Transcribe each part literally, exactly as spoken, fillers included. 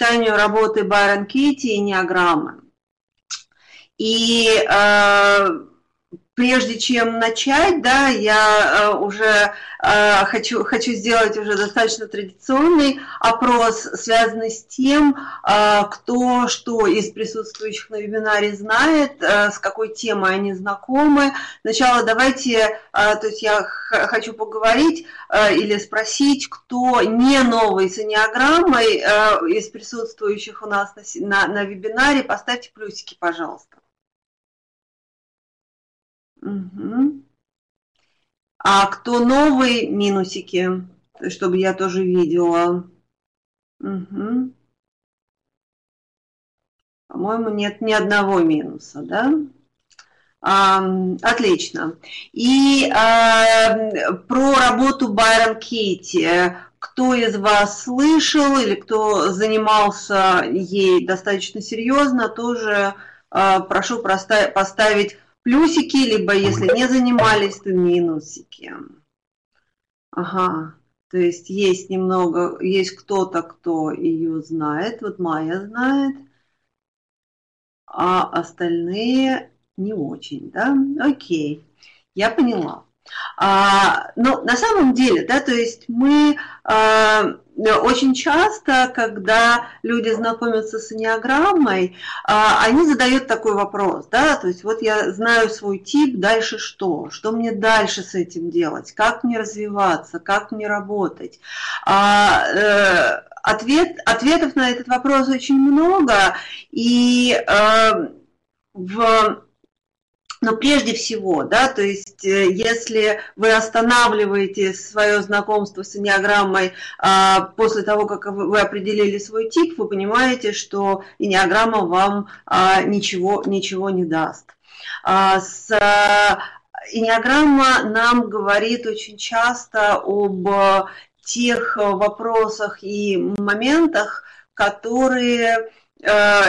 читанию работы Байрон Кейти и энеаграммы. И э, прежде чем начать, да, я э, уже э, хочу, хочу сделать уже достаточно традиционный опрос, связанный с тем, э, кто что из присутствующих на вебинаре знает, э, с какой темой они знакомы. Сначала давайте, э, то есть я хочу поговорить э, или спросить, кто не новый с энеаграммой э, из присутствующих у нас на, на, на вебинаре, поставьте плюсики, пожалуйста. Угу. А кто новый, минусики, чтобы я тоже видела. Угу. По-моему, нет ни одного минуса, да? А, отлично. И а, про работу Байрон Кейти. Кто из вас слышал или кто занимался ей достаточно серьезно, тоже а, прошу поставить плюсики, либо если не занимались, то минусики. Ага, то есть есть немного, есть кто-то, кто ее знает, вот Майя знает, а остальные не очень, да? Окей, я поняла. А, ну, на самом деле, да, то есть мы а, очень часто, когда люди знакомятся с энеаграммой, а, они задают такой вопрос, да, то есть вот я знаю свой тип, дальше что? Что мне дальше с этим делать? Как мне развиваться? Как мне работать? А, э, ответ, ответов на этот вопрос очень много, и э, в... Но прежде всего, да, то есть если вы останавливаете свое знакомство с энеаграммой а, после того, как вы определили свой тип, вы понимаете, что энеаграмма вам а, ничего, ничего не даст. А, с, энеаграмма нам говорит очень часто об тех вопросах и моментах, которые... А,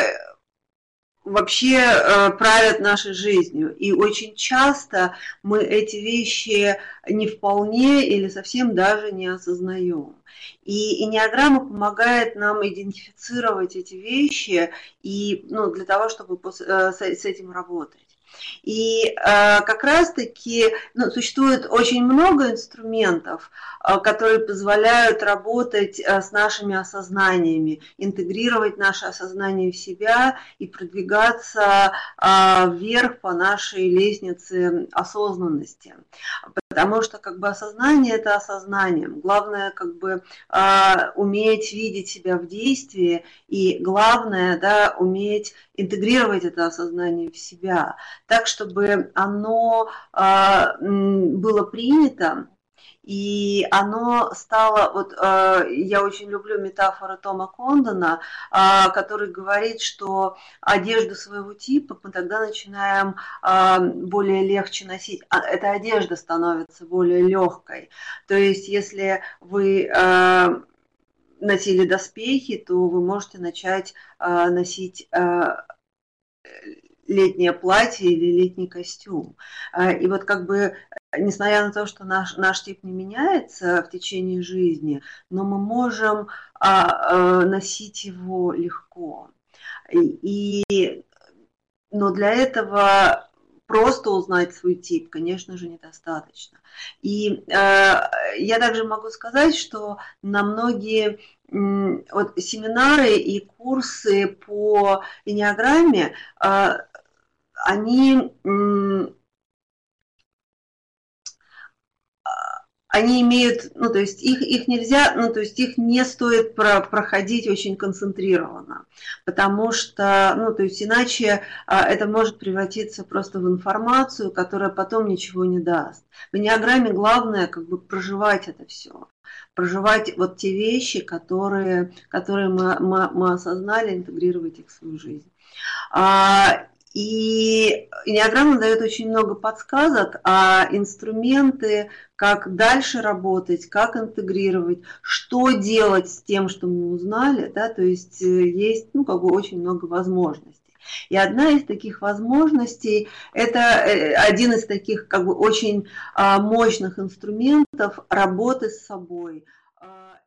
вообще э, правят нашей жизнью. И очень часто мы эти вещи не вполне или совсем даже не осознаем. И энеаграмма помогает нам идентифицировать эти вещи и, ну, для того, чтобы э, с, с этим работать. И э, как раз-таки ну, существует очень много инструментов, э, которые позволяют работать э, с нашими осознаниями, интегрировать наше осознание в себя и продвигаться э, вверх по нашей лестнице осознанности. Потому что как бы осознание – это осознание. Главное как бы э, уметь видеть себя в действии, и главное, да, уметь интегрировать это осознание в себя, так, чтобы оно э, было принято, и оно стало, вот э, я очень люблю метафору Тома Кондона, э, который говорит, что одежду своего типа мы тогда начинаем э, более легче носить, эта одежда становится более легкой. То есть если вы э, носили доспехи, то вы можете начать э, носить э, летнее платье или летний костюм. И вот как бы, несмотря на то, что наш, наш тип не меняется в течение жизни, но мы можем а, а, носить его легко. И, но для этого просто узнать свой тип, конечно же, недостаточно. И э, я также могу сказать, что на многие м, вот, семинары и курсы по энеаграмме э, они, м, они имеют, ну, то есть их, их нельзя, ну, то есть их не стоит про, проходить очень концентрированно, потому что, ну, то есть иначе а, это может превратиться просто в информацию, которая потом ничего не даст. В энеаграмме главное как бы проживать это все, проживать вот те вещи, которые, которые мы, мы, мы осознали, интегрировать их в свою жизнь. А, И энеаграмма дает очень много подсказок, а инструменты, как дальше работать, как интегрировать, что делать с тем, что мы узнали, да, то есть есть, ну, как бы очень много возможностей. И одна из таких возможностей, это один из таких как бы очень мощных инструментов работы с собой.